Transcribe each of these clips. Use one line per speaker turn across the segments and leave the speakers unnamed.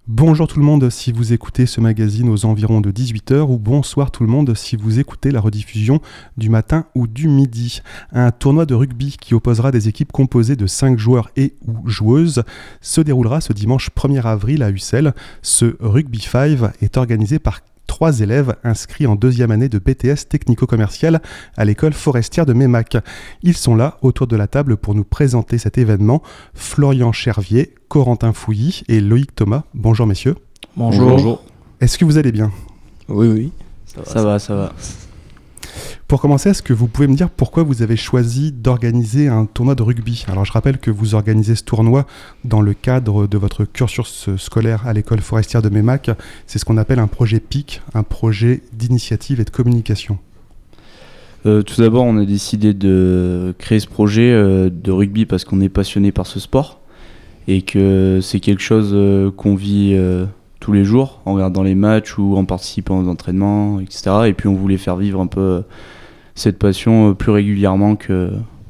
Bonjour tout le monde si vous écoutez ce magazine aux environs de 18h ou bonsoir tout le monde si vous écoutez la rediffusion du matin ou du midi. Un tournoi de rugby qui opposera des équipes composées de 5 joueurs et ou joueuses se déroulera ce dimanche 1er avril à Ussel. Ce Rugby 5 est organisé par 3 élèves inscrits en deuxième année de BTS technico-commercial à l'école forestière de Meymac. Ils sont là autour de la table pour nous présenter cet événement. Florian Chervier, Corentin Fouilly et Loïc Thomas. Bonjour messieurs.
Bonjour.
Est-ce que vous allez bien ?
Oui. Ça va.
Pour commencer, est-ce que vous pouvez me dire pourquoi vous avez choisi d'organiser un tournoi de rugby ? Alors je rappelle que vous organisez ce tournoi dans le cadre de votre cursus scolaire à l'école forestière de Meymac. C'est ce qu'on appelle un projet PIC, un projet d'initiative et de communication.
Tout d'abord, on a décidé de créer ce projet de rugby parce qu'on est passionné par ce sport et que c'est quelque chose qu'on vit tous les jours en regardant les matchs ou en participant aux entraînements, etc. Et puis on voulait faire vivre un peu cette passion plus régulièrement que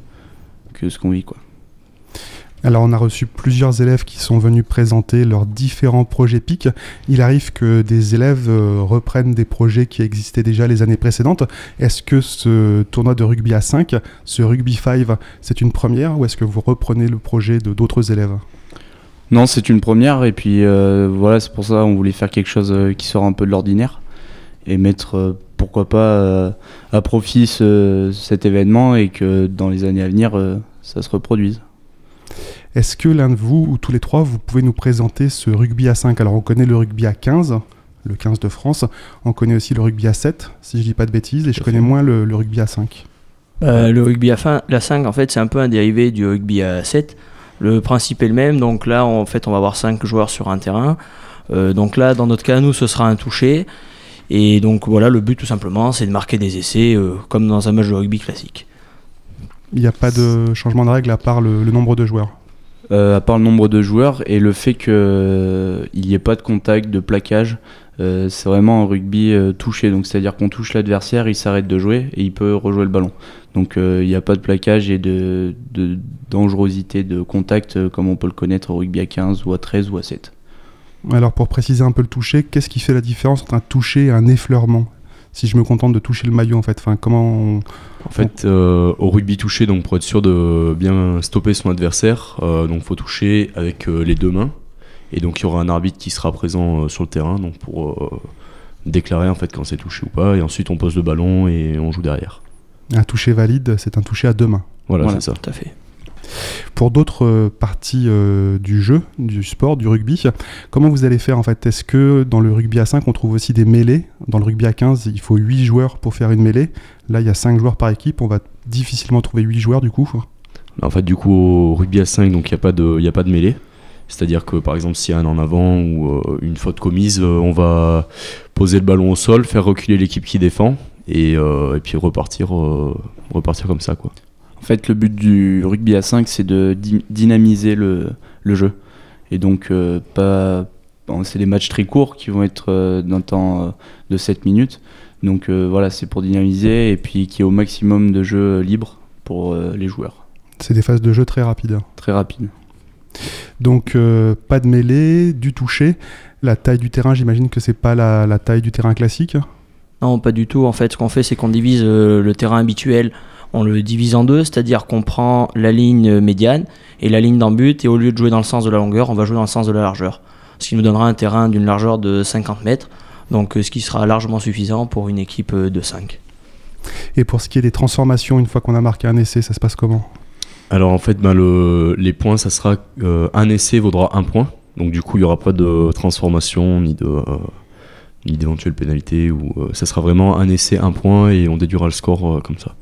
ce qu'on vit, quoi.
Alors on a reçu plusieurs élèves qui sont venus présenter leurs différents projets PIC. Il arrive que des élèves reprennent des projets qui existaient déjà les années précédentes. Est-ce que ce tournoi de rugby à 5, ce Rugby 5, c'est une première ou est-ce que vous reprenez le projet de d'autres élèves ?
Non, c'est une première et puis voilà, c'est pour ça qu'on voulait faire quelque chose qui sort un peu de l'ordinaire et mettre pourquoi pas à profit cet événement et que dans les années à venir ça se reproduise.
Est-ce que l'un de vous ou tous les trois vous pouvez nous présenter ce rugby à 5 ? Alors on connaît le rugby à 15, le 15 de France, on connaît aussi le rugby à 7 si je dis pas de bêtises et je connais moins le rugby à 5.
Le rugby à 5 en fait c'est un peu un dérivé du rugby à 7. Le principe est le même, donc là en fait on va avoir 5 joueurs sur un terrain. Donc là dans notre cas nous ce sera un touché. Et donc voilà, le but tout simplement c'est de marquer des essais comme dans un match de rugby classique.
Il n'y a pas de changement de règle à part le nombre de joueurs.
À part le nombre de joueurs et le fait qu'il n'y ait pas de contact, de plaquage, c'est vraiment un rugby touché. Donc c'est-à-dire qu'on touche l'adversaire, il s'arrête de jouer et il peut rejouer le ballon. Donc il n'y a pas de plaquage et de dangerosité de contact comme on peut le connaître au rugby à 15 ou à 13 ou à 7.
Alors pour préciser un peu le toucher, qu'est-ce qui fait la différence entre un toucher et un effleurement ? Si je me contente de toucher le maillot en fait,
au rugby touché, donc pour être sûr de bien stopper son adversaire, donc faut toucher avec les deux mains et donc il y aura un arbitre qui sera présent sur le terrain donc pour déclarer en fait quand c'est touché ou pas et ensuite on pose le ballon et on joue derrière.
Un toucher valide, c'est un toucher à deux mains.
Voilà,
c'est ça.
Tout à fait.
Pour d'autres parties du jeu, du sport, du rugby, comment vous allez faire en fait ? Est-ce que dans le rugby à 5, on trouve aussi des mêlées ? Dans le rugby à 15, il faut 8 joueurs pour faire une mêlée. Là, il y a 5 joueurs par équipe, on va difficilement trouver 8 joueurs du coup.
En fait, du coup, au rugby à 5, donc il n'y a pas de mêlée. C'est-à-dire que par exemple, s'il y a un en avant ou une faute commise, on va poser le ballon au sol, faire reculer l'équipe qui défend et puis repartir comme ça, quoi.
En fait, le but du rugby à 5, c'est de dynamiser le jeu. Et donc, c'est des matchs très courts qui vont être d'un temps de 7 minutes. Donc voilà, c'est pour dynamiser et puis qu'il y ait au maximum de jeux libres pour les joueurs.
C'est des phases de jeu très rapides.
Très rapides.
Donc pas de mêlée, du toucher. La taille du terrain, j'imagine que c'est pas la taille du terrain classique ?
Non, pas du tout. En fait, ce qu'on fait, c'est qu'on divise le terrain habituel. On le divise en deux, c'est-à-dire qu'on prend la ligne médiane et la ligne d'en but et au lieu de jouer dans le sens de la longueur, on va jouer dans le sens de la largeur. Ce qui nous donnera un terrain d'une largeur de 50 mètres, donc ce qui sera largement suffisant pour une équipe de 5.
Et pour ce qui est des transformations, une fois qu'on a marqué un essai, ça se passe comment ?
Alors en fait, les points, ça sera un essai vaudra un point. Donc du coup, il n'y aura pas de transformation ni d'éventuelle pénalité. Ça sera vraiment un essai, un point et on déduira le score comme ça.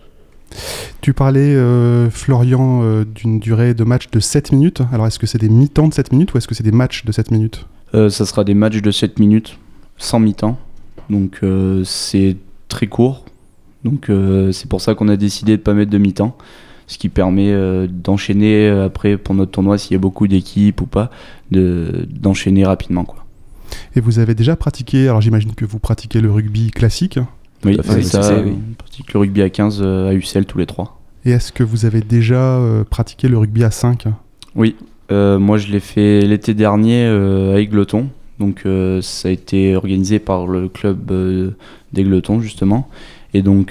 Tu parlais, Florian, d'une durée de match de 7 minutes. Alors, est-ce que c'est des mi-temps de 7 minutes ou est-ce que c'est des matchs de 7 minutes ?
Ça sera des matchs de 7 minutes, sans mi-temps. Donc, c'est très court. Donc, c'est pour ça qu'on a décidé de ne pas mettre de mi-temps. Ce qui permet d'enchaîner après, pour notre tournoi, s'il y a beaucoup d'équipes ou pas, d'enchaîner rapidement, quoi.
Et vous avez déjà pratiqué, alors j'imagine que vous pratiquez le rugby classique ?
Oui, c'est ça. On pratique le rugby à 15 à Ussel tous les 3.
Et est-ce que vous avez déjà pratiqué le rugby à 5 ?
Oui, Moi, je l'ai fait l'été dernier à Égletons. Donc, ça a été organisé par le club d'Égletons, justement. Et donc,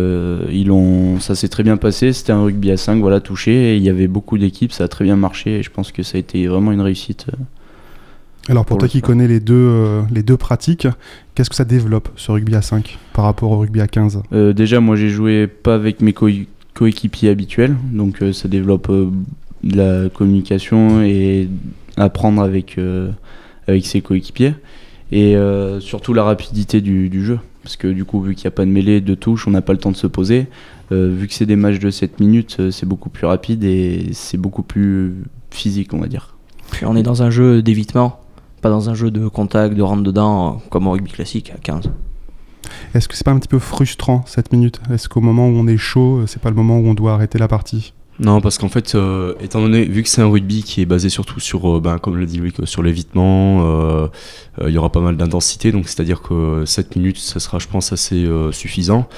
ça s'est très bien passé. C'était un rugby à 5, voilà, touché. Et il y avait beaucoup d'équipes, ça a très bien marché. Et je pense que ça a été vraiment une réussite.
Alors, pour toi qui connais les deux pratiques, qu'est-ce que ça développe, ce rugby à 5, par rapport au rugby à 15 ?
Déjà, moi, j'ai joué pas avec mes coéquipiers habituels. Donc, ça développe de la communication et apprendre avec ses coéquipiers. Et surtout la rapidité du jeu. Parce que du coup, vu qu'il n'y a pas de mêlée, de touche, on n'a pas le temps de se poser. Vu que c'est des matchs de 7 minutes, c'est beaucoup plus rapide et c'est beaucoup plus physique, on va dire.
Puis on est dans un jeu d'évitement, pas dans un jeu de contact, de rentre-dedans, comme au rugby classique à 15.
Est-ce que c'est pas un petit peu frustrant, 7 minutes ? Est-ce qu'au moment où on est chaud, c'est pas le moment où on doit arrêter la partie ?
Non, parce qu'en fait, étant donné, vu que c'est un rugby qui est basé surtout sur, comme l'a dit Loïc, sur l'évitement, il y aura pas mal d'intensité, donc c'est-à-dire que 7 minutes, ça sera, je pense, assez suffisant.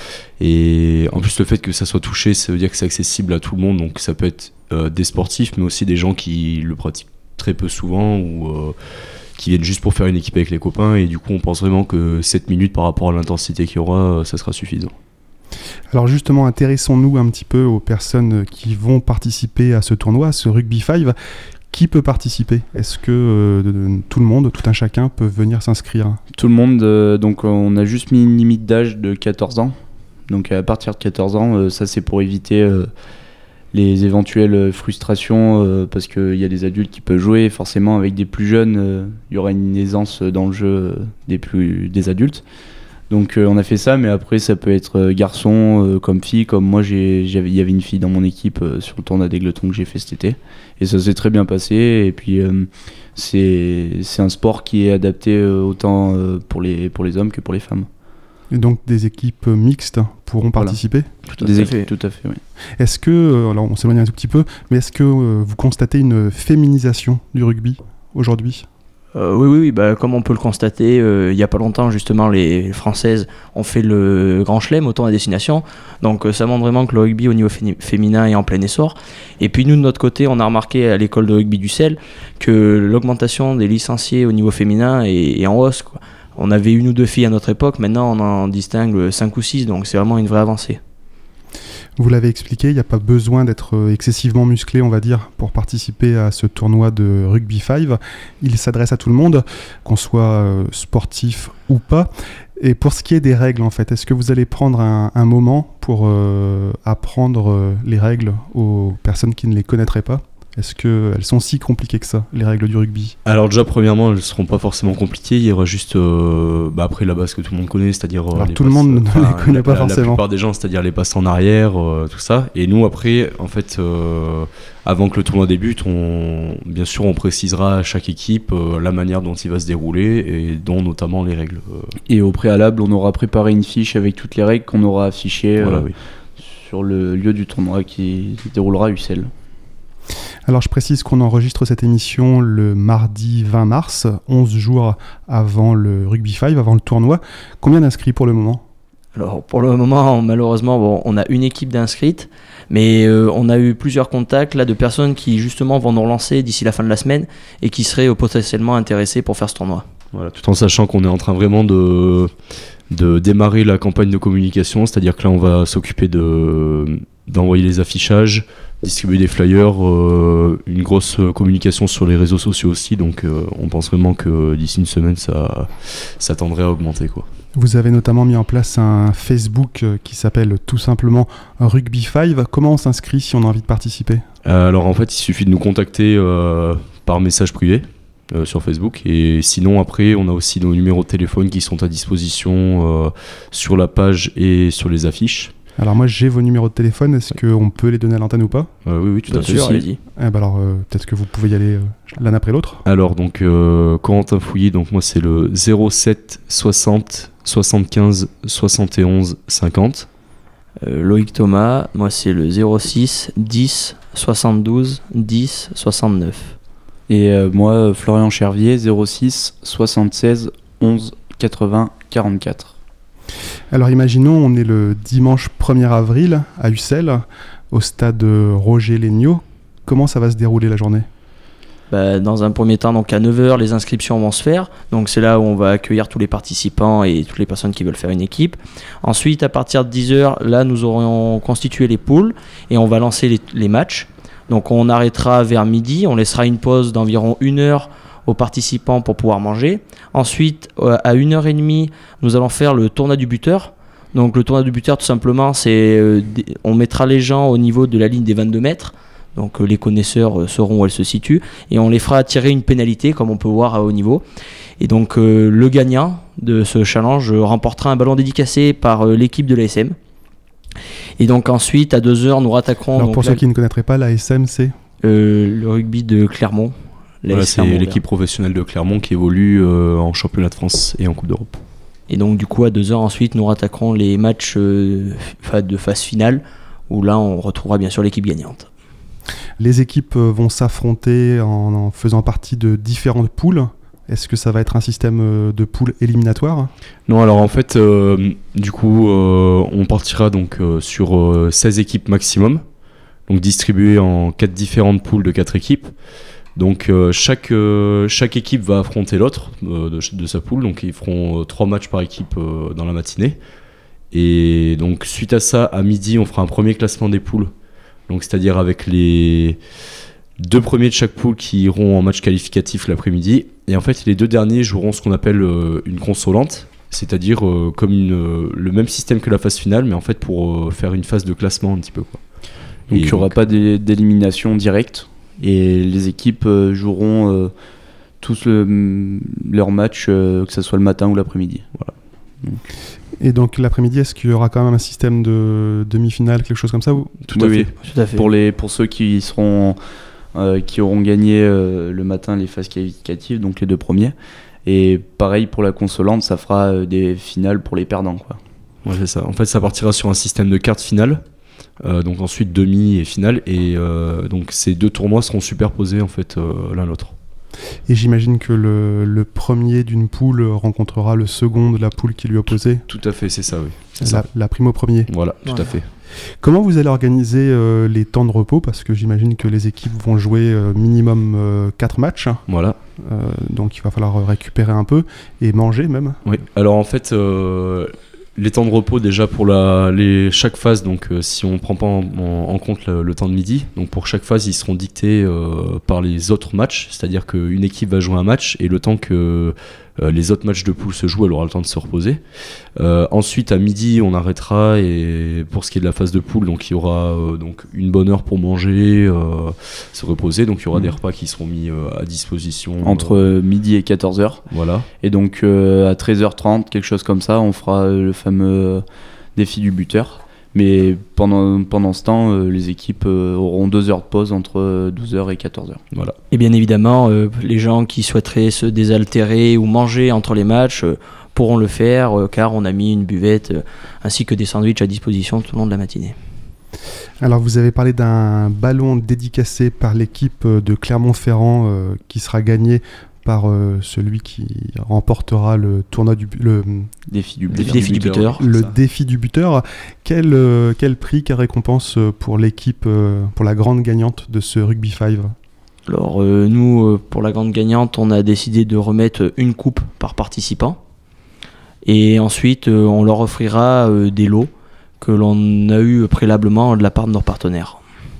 Et en plus, le fait que ça soit touché, ça veut dire que c'est accessible à tout le monde, donc ça peut être des sportifs, mais aussi des gens qui le pratiquent très peu souvent ou qui viennent juste pour faire une équipe avec les copains. Et du coup, on pense vraiment que 7 minutes par rapport à l'intensité qu'il y aura, ça sera suffisant.
Alors justement, intéressons-nous un petit peu aux personnes qui vont participer à ce tournoi, à ce Rugby 5. Qui peut participer ? Est-ce que tout le monde, tout un chacun peut venir s'inscrire ?
Tout le monde, donc on a juste mis une limite d'âge de 14 ans. Donc à partir de 14 ans, ça c'est pour éviter les éventuelles frustrations, parce qu'il y a des adultes qui peuvent jouer. Forcément, avec des plus jeunes, il y aura une aisance dans le jeu des adultes. Donc on a fait ça, mais après ça peut être garçon comme fille, comme moi il y avait une fille dans mon équipe sur le tournoi d'Égletons que j'ai fait cet été, et ça s'est très bien passé. Et puis c'est un sport qui est adapté autant pour les hommes que pour les femmes.
Et donc des équipes mixtes pourront participer ?
Tout à fait, oui.
Est-ce que, alors on s'éloigne un tout petit peu, mais est-ce que vous constatez une féminisation du rugby aujourd'hui ?
Oui, comme on peut le constater, il n'y a pas longtemps, justement, les Françaises ont fait le Grand Chelem au tournoi à destination. Donc ça montre vraiment que le rugby au niveau féminin est en plein essor. Et puis nous, de notre côté, on a remarqué à l'école de rugby du Sel que l'augmentation des licenciés au niveau féminin est en hausse, quoi. On avait 1 ou 2 filles à notre époque, maintenant on en distingue 5 ou 6, donc c'est vraiment une vraie avancée.
Vous l'avez expliqué, il n'y a pas besoin d'être excessivement musclé, on va dire, pour participer à ce tournoi de Rugby 5. Il s'adresse à tout le monde, qu'on soit sportif ou pas. Et pour ce qui est des règles, en fait, est-ce que vous allez prendre un moment pour apprendre les règles aux personnes qui ne les connaîtraient pas ? Est-ce qu'elles sont si compliquées que ça, les règles du rugby ?
Alors déjà, premièrement, elles ne seront pas forcément compliquées. Il y aura juste après la base que tout le monde connaît, c'est-à-dire
tout le monde ne les connaît pas forcément.
La plupart des gens, c'est-à-dire les passes en arrière, tout ça. Et nous, après, en fait, avant que le tournoi débute, bien sûr, on précisera à chaque équipe la manière dont il va se dérouler et dont notamment les règles.
Et au préalable, on aura préparé une fiche avec toutes les règles qu'on aura affichées
oui.
sur le lieu du tournoi qui se déroulera à Ussel.
Alors je précise qu'on enregistre cette émission le mardi 20 mars, 11 jours avant le Rugby 5, avant le tournoi. Combien d'inscrits pour le moment ?
Alors pour le moment, malheureusement, on a une équipe d'inscrites, mais on a eu plusieurs contacts là, de personnes qui justement vont nous relancer d'ici la fin de la semaine et qui seraient potentiellement intéressées pour faire ce tournoi.
Voilà, tout en sachant qu'on est en train vraiment de démarrer la campagne de communication, c'est-à-dire que là on va s'occuper d'envoyer les affichages, distribuer des flyers, une grosse communication sur les réseaux sociaux aussi, donc on pense vraiment que d'ici une semaine ça tendrait à augmenter, quoi.
Vous avez notamment mis en place un Facebook qui s'appelle tout simplement Rugby 5. Comment on s'inscrit si on a envie de participer ?
Alors en fait il suffit de nous contacter par message privé sur Facebook, et sinon après on a aussi nos numéros de téléphone qui sont à disposition sur la page et sur les affiches.
Alors moi j'ai vos numéros de téléphone, est-ce qu'on peut les donner à l'antenne ou pas ?
Oui, tout à fait.
Allez-y.
Alors peut-être que vous pouvez y aller l'un après l'autre.
Alors donc Corentin Fouilly, donc moi c'est le 07 60 75 71 50.
Loïc Thomas, moi c'est le 06 10 72 10 69.
Et moi, Florian Chervier, 06 76 11 80 44.
Alors imaginons, on est le dimanche 1er avril à Ussel, au stade Roger Léniaud. Comment ça va se dérouler la journée ?
Dans un premier temps, donc à 9h, les inscriptions vont se faire. Donc c'est là où on va accueillir tous les participants et toutes les personnes qui veulent faire une équipe. Ensuite, à partir de 10h, là, nous aurons constitué les poules et on va lancer les matchs. Donc on arrêtera vers midi, on laissera une pause d'environ 1 heure aux participants pour pouvoir manger. Ensuite, à 1h30, nous allons faire le tournoi du buteur. Donc le tournoi du buteur, tout simplement, on mettra les gens au niveau de la ligne des 22 mètres. Donc les connaisseurs sauront où elle se situe et on les fera tirer une pénalité comme on peut voir à haut niveau. Et donc le gagnant de ce challenge remportera un ballon dédicacé par l'équipe de l'ASM. Et donc ensuite à 2h nous rattaquerons...
Alors pour ceux qui ne connaîtraient pas, l'ASM c'est
le rugby de Clermont.
Voilà, c'est l'équipe professionnelle de Clermont qui évolue en championnat de France et en Coupe d'Europe.
Et donc du coup à 2h ensuite nous rattaquerons les matchs de phase finale où là on retrouvera bien sûr l'équipe gagnante.
Les équipes vont s'affronter en faisant partie de différentes poules. Est-ce que ça va être un système de poules éliminatoires ?
Non, alors en fait, du coup, on partira donc sur 16 équipes maximum, donc distribuées en 4 différentes poules de 4 équipes. Donc chaque équipe va affronter l'autre de sa poule, donc ils feront 3 matchs par équipe dans la matinée. Et donc suite à ça, à midi, on fera un premier classement des poules. Donc c'est-à-dire avec les 2 premiers de chaque poule qui iront en match qualificatif l'après-midi. Et en fait, les 2 derniers joueront ce qu'on appelle une consolante, c'est-à-dire comme le même système que la phase finale, mais en fait pour faire une phase de classement un petit peu, quoi.
Donc il n'y aura pas d'élimination directe et les équipes joueront tous leur match, que ce soit le matin ou l'après-midi. Voilà.
Et donc l'après-midi, est-ce qu'il y aura quand même un système de demi-finale, quelque chose comme ça ou...
Tout à fait. Pour ceux qui auront gagné le matin les phases qualificatives, donc les 2 premiers. Et pareil pour la consolante, ça fera des finales pour les perdants, quoi.
Ouais, c'est ça. En fait, ça partira sur un système de cartes finales. Donc ensuite demi et finale. Et donc ces 2 tournois seront superposés en fait l'un l'autre.
Et j'imagine que le premier d'une poule rencontrera le second de la poule qui lui est opposée.
Tout à fait, c'est ça, oui.
La prime au premier.
Voilà, tout à fait.
Comment vous allez organiser les temps de repos ? Parce que j'imagine que les équipes vont jouer minimum 4 matchs.
Voilà.
Donc il va falloir récupérer un peu et manger même.
Oui, alors en fait... les temps de repos déjà pour chaque phase, donc si on ne prend pas en compte le temps de midi, donc pour chaque phase ils seront dictés par les autres matchs, c'est-à-dire qu'une équipe va jouer un match et le temps que les autres matchs de poule se jouent, elle aura le temps de se reposer. Ensuite à midi on arrêtera et pour ce qui est de la phase de poule, donc il y aura donc une bonne heure pour manger, se reposer, donc il y aura des repas qui seront mis à disposition.
Entre midi et 14h.
Voilà.
Et donc à 13h30, quelque chose comme ça, on fera le fameux défi du buteur. Mais pendant ce temps, les équipes auront 2 heures de pause entre 12h et 14h.
Voilà.
Et bien évidemment, les gens qui souhaiteraient se désaltérer ou manger entre les matchs pourront le faire car on a mis une buvette ainsi que des sandwichs à disposition tout le long de la matinée.
Alors vous avez parlé d'un ballon dédicacé par l'équipe de Clermont-Ferrand qui sera gagné par celui qui remportera le tournoi le
défi du
buteur.
Le défi du buteur. Quel prix, quelle récompense pour l'équipe, pour la grande gagnante de ce Rugby 5 ?
Alors nous, pour la grande gagnante, on a décidé de remettre une coupe par participant. Et ensuite, on leur offrira des lots que l'on a eu préalablement de la part de nos partenaires.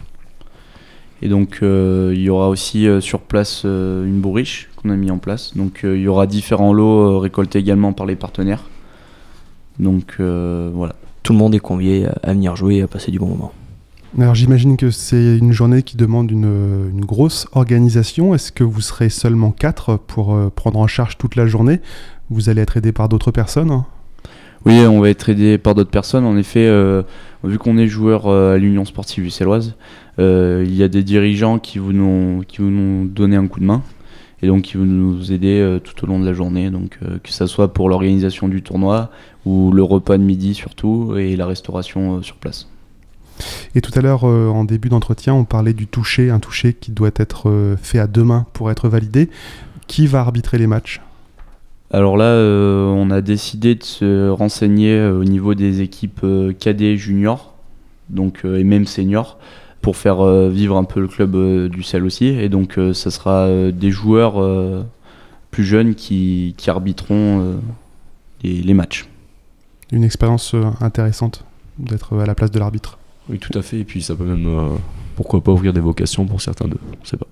Et donc il y aura aussi sur place une bourriche qu'on a mis en place. Donc il y aura différents lots récoltés également par les partenaires. Donc voilà.
Tout le monde est convié à venir jouer et à passer du bon moment.
Alors j'imagine que c'est une journée qui demande une grosse organisation. Est-ce que vous serez seulement 4 pour prendre en charge toute la journée ? Vous allez être aidé par d'autres personnes ?
Oui, on va être aidé par d'autres personnes. En effet, vu qu'on est joueur à l'Union Sportive Uccelloise, il y a des dirigeants qui vont nous donner un coup de main et donc qui vont nous aider tout au long de la journée. Donc que ça soit pour l'organisation du tournoi ou le repas de midi surtout et la restauration sur place.
Et tout à l'heure, en début d'entretien, on parlait du toucher, un toucher qui doit être fait à 2 mains pour être validé. Qui va arbitrer les matchs ?
Alors là, on a décidé de se renseigner au niveau des équipes cadets juniors, donc et même seniors, pour faire vivre un peu le club d'Ussel aussi. Et donc ça sera des joueurs plus jeunes qui arbitreront les matchs.
Une expérience intéressante d'être à la place de l'arbitre.
Oui, tout à fait. Et puis ça peut même, pourquoi pas, ouvrir des vocations pour certains d'eux. On ne sait pas.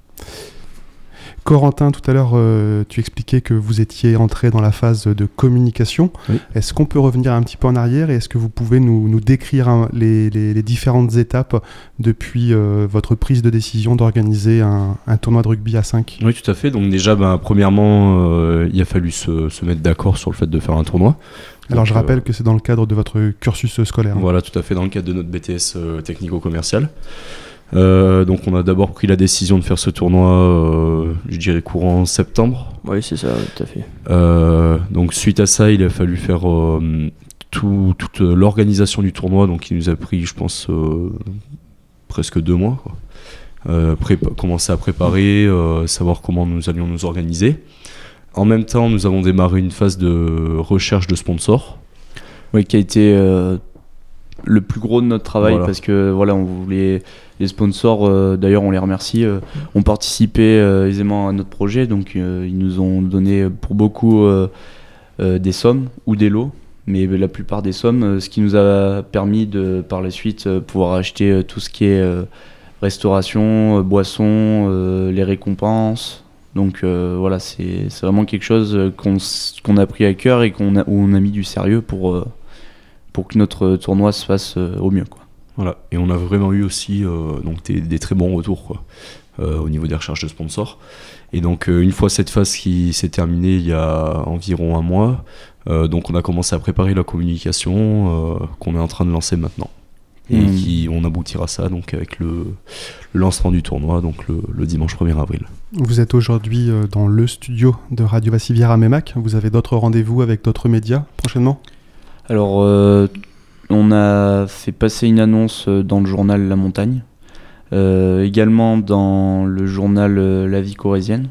Corentin, tout à l'heure, tu expliquais que vous étiez entré dans la phase de communication.
Oui.
Est-ce qu'on peut revenir un petit peu en arrière et est-ce que vous pouvez nous décrire les différentes étapes depuis votre prise de décision d'organiser un tournoi de rugby à 5 ?
Oui, tout à fait. Donc déjà, premièrement, il a fallu se mettre d'accord sur le fait de faire un tournoi.
Alors
Donc,
je rappelle que c'est dans le cadre de votre cursus scolaire.
Voilà, tout à fait, dans le cadre de notre BTS technico-commercial. Donc on a d'abord pris la décision de faire ce tournoi, je dirais courant septembre.
Oui, c'est ça, tout à fait.
Donc suite à ça, il a fallu faire toute l'organisation du tournoi, donc il nous a pris, je pense, presque 2 mois, quoi. Commencer à préparer, savoir comment nous allions nous organiser. En même temps, nous avons démarré une phase de recherche de sponsors.
Oui, qui a été le plus gros de notre travail,
Voilà.
parce que voilà, on voulait les sponsors, d'ailleurs on les remercie, ont participé aisément à notre projet, donc ils nous ont donné pour beaucoup des sommes ou des lots, mais la plupart des sommes, ce qui nous a permis de par la suite pouvoir acheter tout ce qui est restauration, boissons, les récompenses. Donc voilà, c'est vraiment quelque chose qu'on a pris à cœur et où on a mis du sérieux pour que notre tournoi se fasse au mieux, quoi.
Voilà. Et on a vraiment eu aussi donc des très bons retours, quoi, au niveau des recherches de sponsors. Et donc une fois cette phase qui s'est terminée il y a environ 1 mois, donc on a commencé à préparer la communication qu'on est en train de lancer maintenant. Et on aboutira à ça donc avec le lancement du tournoi, donc le dimanche 1er avril.
Vous êtes aujourd'hui dans le studio de Radio Vassivière à Meymac. Vous avez d'autres rendez-vous avec d'autres médias prochainement ?
Alors, on a fait passer une annonce dans le journal La Montagne, également dans le journal La Vie Corrézienne,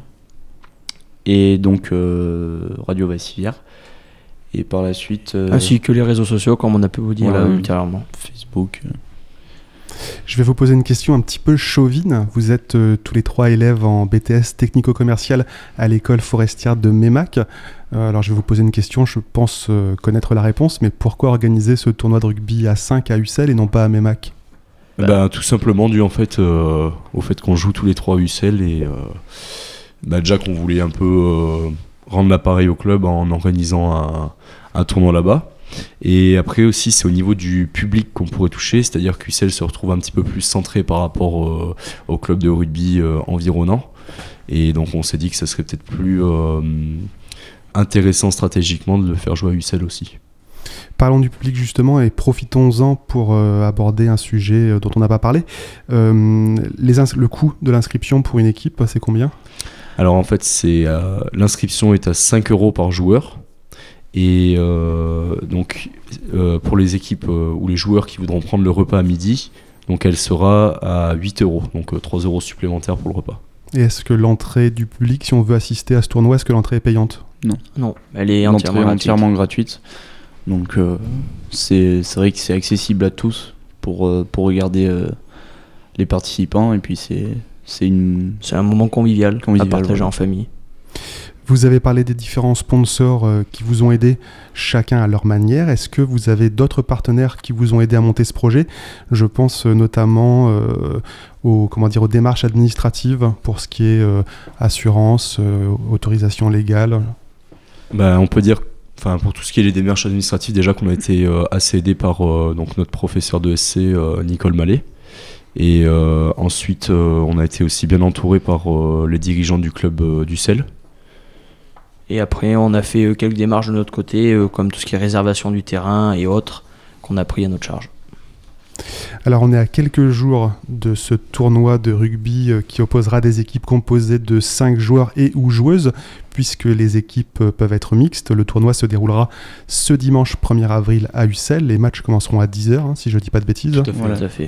et donc Radio Vassivière. Et par la suite...
Ainsi que les réseaux sociaux, comme on a pu vous dire
voilà,
ultérieurement.
Facebook.
Je vais vous poser une question un petit peu chauvine. Vous êtes tous les 3 élèves en BTS technico-commercial à l'école forestière de Meymac. Alors je vais vous poser une question, je pense connaître la réponse, mais pourquoi organiser ce tournoi de rugby à 5 à Ussel et non pas à Meymac ?
Tout simplement dû en fait au fait qu'on joue tous les 3 à Ussel et déjà qu'on voulait un peu rendre l'appareil au club en organisant un tournoi là-bas. Et après aussi c'est au niveau du public qu'on pourrait toucher, c'est-à-dire qu'Ussel se retrouve un petit peu plus centré par rapport au club de rugby environnant. Et donc on s'est dit que ça serait peut-être plus intéressant stratégiquement de le faire jouer à Ussel aussi.
Parlons du public justement et profitons-en pour aborder un sujet dont on n'a pas parlé. Le coût de l'inscription pour une équipe, c'est combien ?
Alors en fait l'inscription est à 5 € par joueur. Et donc pour les équipes ou les joueurs qui voudront prendre le repas à midi, donc elle sera à 8 €, donc 3 € supplémentaires pour le repas.
Et est-ce que l'entrée du public, si on veut assister à ce tournoi, est-ce que l'entrée est payante ?
Non, elle est
L'entrée
entièrement
gratuite. Donc c'est vrai que c'est accessible à tous pour regarder les participants, et puis c'est
un moment convivial à partager
voilà.
en famille.
Vous avez parlé des différents sponsors qui vous ont aidé, chacun à leur manière. Est-ce que vous avez d'autres partenaires qui vous ont aidé à monter ce projet ? Je pense notamment aux démarches administratives pour ce qui est assurance, autorisation légale.
On peut dire, pour tout ce qui est les démarches administratives, déjà qu'on a été assez aidé par donc notre professeur de SC, Nicole Mallet. Et ensuite, on a été aussi bien entouré par les dirigeants du club d'Ussel.
Et après, on a fait quelques démarches de notre côté, comme tout ce qui est réservation du terrain et autres, qu'on a pris à notre charge.
Alors on est à quelques jours de ce tournoi de rugby qui opposera des équipes composées de 5 joueurs et ou joueuses, puisque les équipes peuvent être mixtes. Le tournoi se déroulera ce dimanche 1er avril à Ussel. Les matchs commenceront à 10h, si je ne dis pas de bêtises.
Tout à fait.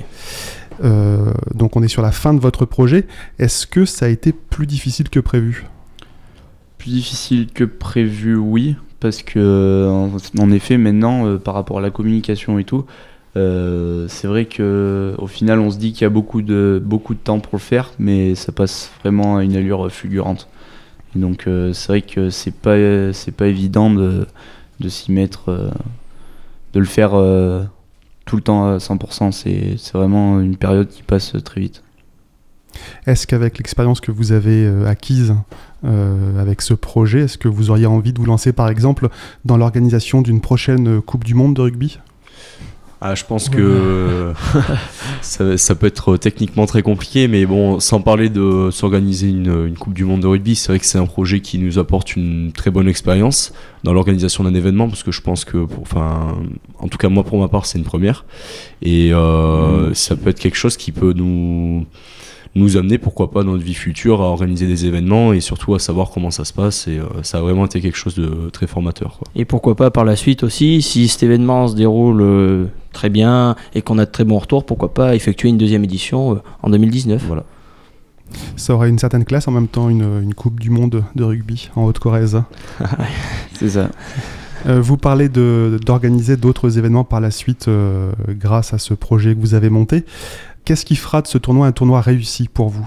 Donc on est sur la fin de votre projet. Est-ce que ça a été plus difficile que prévu ?
Plus difficile que prévu, oui, parce que en effet maintenant par rapport à la communication et tout, C'est vrai qu'au final, on se dit qu'il y a beaucoup de temps pour le faire, mais ça passe vraiment à une allure fulgurante. Et donc c'est vrai que c'est pas évident de s'y mettre, de le faire tout le temps à 100%. C'est vraiment une période qui passe très vite.
Est-ce qu'avec l'expérience que vous avez acquise avec ce projet, est-ce que vous auriez envie de vous lancer par exemple dans l'organisation d'une prochaine Coupe du Monde de rugby ?
Je pense que ça peut être techniquement très compliqué, mais bon, sans parler de s'organiser une Coupe du Monde de rugby, c'est vrai que c'est un projet qui nous apporte une très bonne expérience dans l'organisation d'un événement, parce que je pense que, en tout cas moi pour ma part, c'est une première, et ça peut être quelque chose qui peut nous amener, pourquoi pas, dans notre vie future, à organiser des événements et surtout à savoir comment ça se passe. Et ça a vraiment été quelque chose de très formateur, quoi.
Et pourquoi pas par la suite aussi, si cet événement se déroule très bien et qu'on a de très bons retours, pourquoi pas effectuer une deuxième édition en 2019.
Voilà.
Ça aurait une certaine classe en même temps, une Coupe du Monde de rugby en Haute-Corrèze.
C'est ça.
Vous parlez d'organiser d'autres événements par la suite grâce à ce projet que vous avez monté. Qu'est-ce qui fera de ce tournoi un tournoi réussi pour vous ?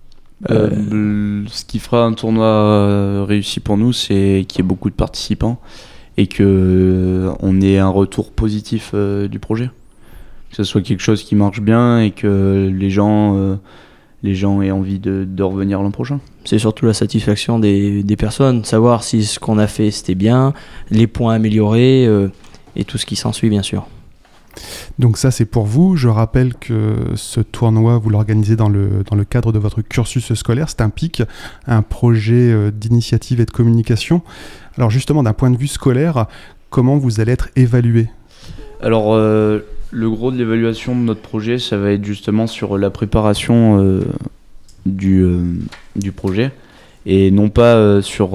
Ce qui fera un tournoi réussi pour nous, c'est qu'il y ait beaucoup de participants et qu'on ait un retour positif du projet. Que ce soit quelque chose qui marche bien et que les gens aient envie de revenir l'an prochain.
C'est surtout la satisfaction des personnes, savoir si ce qu'on a fait c'était bien, les points améliorés et tout ce qui s'ensuit bien sûr.
Donc ça c'est pour vous. Je rappelle que ce tournoi vous l'organisez dans le cadre de votre cursus scolaire. C'est un PIC, un projet d'initiative et de communication. Alors justement d'un point de vue scolaire, comment vous allez être évalué ?
Alors le gros de l'évaluation de notre projet, ça va être justement sur la préparation du projet et non pas sur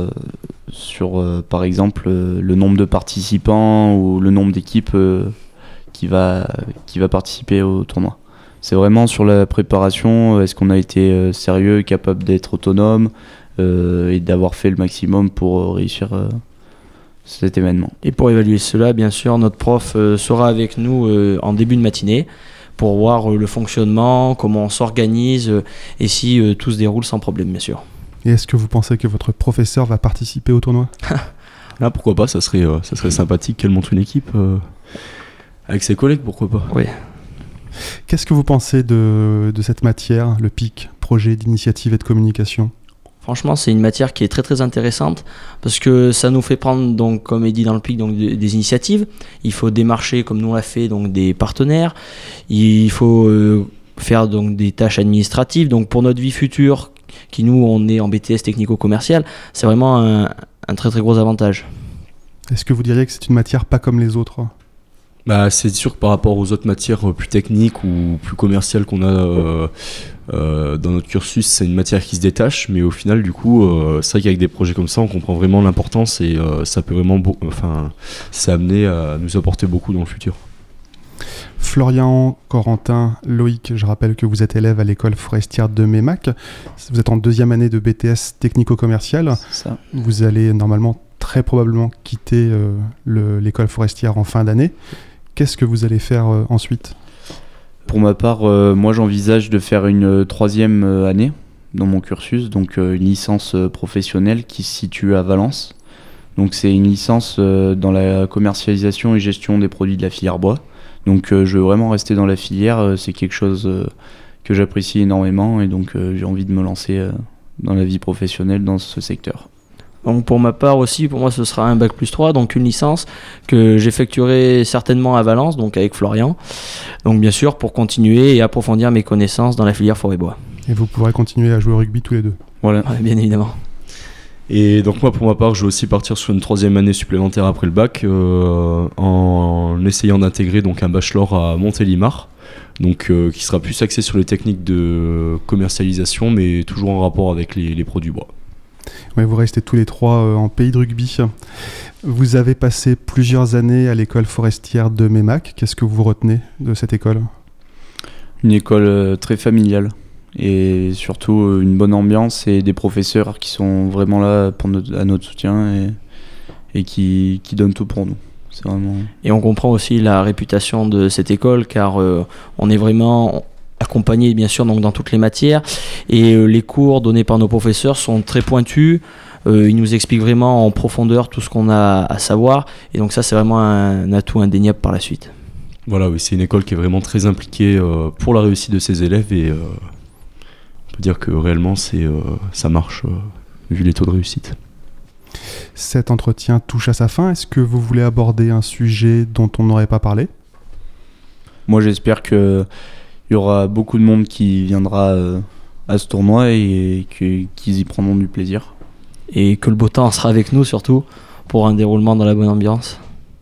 par exemple le nombre de participants ou le nombre d'équipes qui va participer au tournoi. C'est vraiment sur la préparation, est-ce qu'on a été sérieux, capable d'être autonome et d'avoir fait le maximum pour réussir cet événement.
Et pour évaluer cela, bien sûr, notre prof sera avec nous en début de matinée pour voir le fonctionnement, comment on s'organise et si tout se déroule sans problème, bien sûr.
Et est-ce que vous pensez que votre professeur va participer au tournoi ?
Là, pourquoi pas, ça serait sympathique qu'elle montre une équipe avec ses collègues, pourquoi pas.
Oui.
Qu'est-ce que vous pensez de cette matière, le PIC, projet d'initiative et de communication ?
Franchement, c'est une matière qui est très très intéressante parce que ça nous fait prendre, donc, comme est dit dans le PIC, donc, des initiatives. Il faut démarcher, comme nous on l'a fait, donc, des partenaires. Il faut faire donc, des tâches administratives. Donc, pour notre vie future, qui nous, on est en BTS technico-commercial, c'est vraiment un très très gros avantage. Est-ce
que vous diriez que c'est une matière pas comme les autres ?
C'est sûr que par rapport aux autres matières plus techniques ou plus commerciales qu'on a dans notre cursus, c'est une matière qui se détache, mais au final, du coup, c'est vrai qu'avec des projets comme ça, on comprend vraiment l'importance et ça peut vraiment c'est amené à nous apporter beaucoup dans le futur.
Florian, Corentin, Loïc, je rappelle que vous êtes élève à l'école forestière de Meymac. Vous êtes en 2e année de BTS technico-commercial.
C'est ça.
Vous allez normalement, très probablement, quitter l'école forestière en fin d'année. Qu'est-ce que vous allez faire ensuite ?
Pour ma part, moi j'envisage de faire une 3e année dans mon cursus, donc une licence professionnelle qui se situe à Valence. Donc c'est une licence dans la commercialisation et gestion des produits de la filière bois. Donc je veux vraiment rester dans la filière, c'est quelque chose que j'apprécie énormément et donc j'ai envie de me lancer dans la vie professionnelle dans ce secteur.
Donc pour ma part aussi, pour moi ce sera un bac+3, donc une licence que j'effectuerai certainement à Valence, donc avec Florian. Donc bien sûr pour continuer et approfondir mes connaissances dans la filière forêt-bois.
Et vous pourrez continuer à jouer au rugby tous les deux.
Voilà.
Ouais, bien évidemment.
Et donc moi pour ma part je vais aussi partir sur une 3e année supplémentaire après le bac en essayant d'intégrer donc un bachelor à Montélimar, donc qui sera plus axé sur les techniques de commercialisation mais toujours en rapport avec les produits bois.
Ouais, vous restez tous les trois en pays de rugby. Vous avez passé plusieurs années à l'école forestière de Meymac. Qu'est-ce que vous retenez de cette école ?
Une école très familiale et surtout une bonne ambiance et des professeurs qui sont vraiment là à notre soutien et qui donnent tout pour nous. C'est vraiment...
Et on comprend aussi la réputation de cette école car on est vraiment accompagné bien sûr donc, dans toutes les matières et les cours donnés par nos professeurs sont très pointus. Ils nous expliquent vraiment en profondeur tout ce qu'on a à savoir et donc ça c'est vraiment un atout indéniable par la suite.
Voilà, oui, c'est une école qui est vraiment très impliquée pour la réussite de ses élèves et on peut dire que réellement ça marche vu les taux de réussite.
Cet entretien touche à sa fin. Est-ce que vous voulez aborder un sujet dont on n'aurait pas parlé ?
Moi j'espère qu'il y aura beaucoup de monde qui viendra à ce tournoi et qu'ils y prendront du plaisir.
Et que le beau temps sera avec nous surtout pour un déroulement dans la bonne ambiance.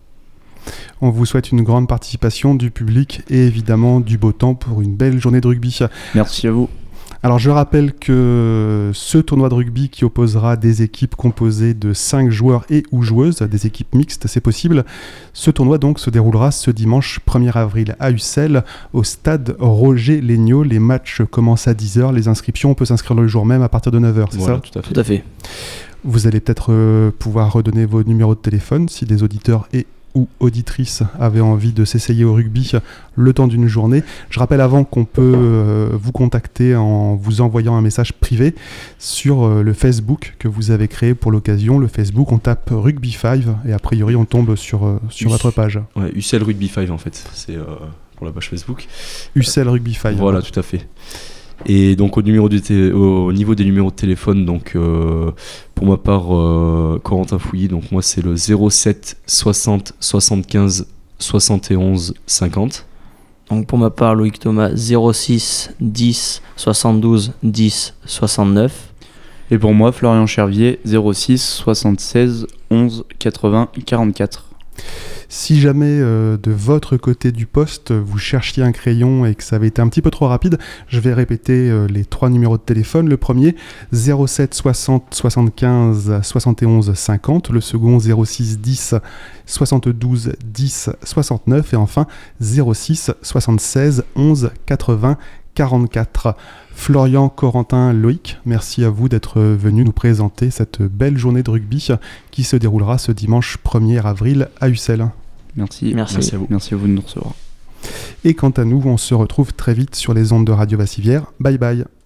On vous souhaite une grande participation du public et évidemment du beau temps pour une belle journée de rugby.
Merci à vous.
Alors je rappelle que ce tournoi de rugby qui opposera des équipes composées de 5 joueurs et ou joueuses, des équipes mixtes, c'est possible. Ce tournoi donc se déroulera ce dimanche 1er avril à Ussel, au stade Roger Legnaud. Les matchs commencent à 10h, les inscriptions, on peut s'inscrire le jour même à partir de 9h, c'est
Voilà,
ça ?
tout à fait.
Vous allez peut-être pouvoir redonner vos numéros de téléphone si des auditeurs et ou auditrices avaient envie de s'essayer au rugby le temps d'une journée. Je rappelle avant qu'on peut vous contacter en vous envoyant un message privé sur le Facebook que vous avez créé pour l'occasion. Le Facebook, on tape Rugby 5 et a priori on tombe sur votre page.
Ouais, Ussel Rugby 5 en fait, c'est pour la page Facebook.
Ussel Rugby 5.
Voilà, tout à fait. Et donc au niveau des numéros de téléphone, donc pour ma part Corentin Fouilly, donc moi c'est le 07 60 75 71 50.
Donc pour ma part Loïc Thomas 06 10 72 10 69.
Et pour moi Florian Chervier 06 76 11 80 44.
Si jamais de votre côté du poste, vous cherchiez un crayon et que ça avait été un petit peu trop rapide, je vais répéter les 3 numéros de téléphone. Le premier, 07 60 75 71 50. Le second, 06 10 72 10 69. Et enfin, 06 76 11 80 44. Florian, Corentin, Loïc, merci à vous d'être venus nous présenter cette belle journée de rugby qui se déroulera ce dimanche 1er avril à Ussel.
Merci à vous. Merci à vous de nous recevoir.
Et quant à nous, on se retrouve très vite sur les ondes de Radio Vassivière. Bye bye.